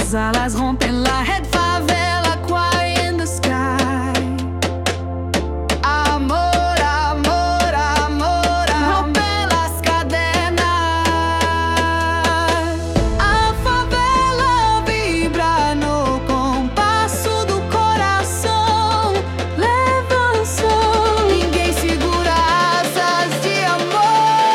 Las alas rompen la red favela, quiet in the sky. Amor, amor, amor, rompe las cadenas. A favela vibra no compasso do coração. Leva som, ninguém segura asas de amor.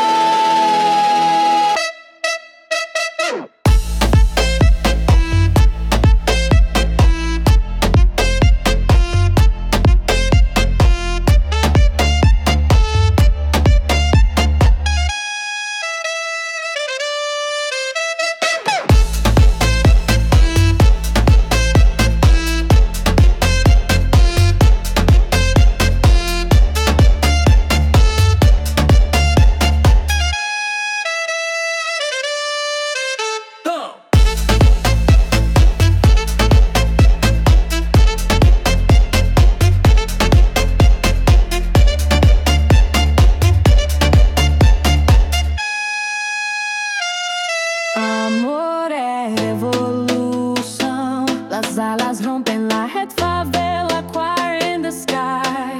Amor é revolução. Las alas rompem la red favela, quiet in the sky.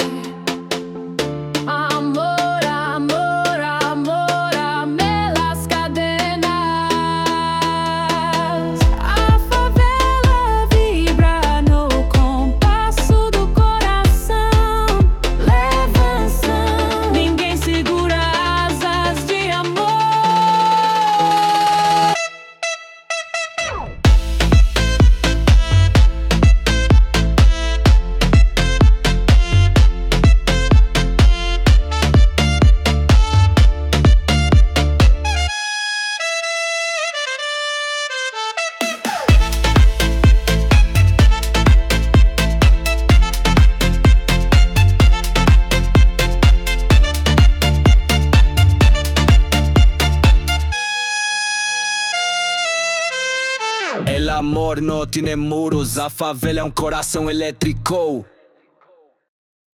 Amor, amor, amor, ame las cadenas. A favela vibra no compasso do coração. Leva som, ninguém segura asas de amor. El amor no tiene muros, a favela é um coração elétrico.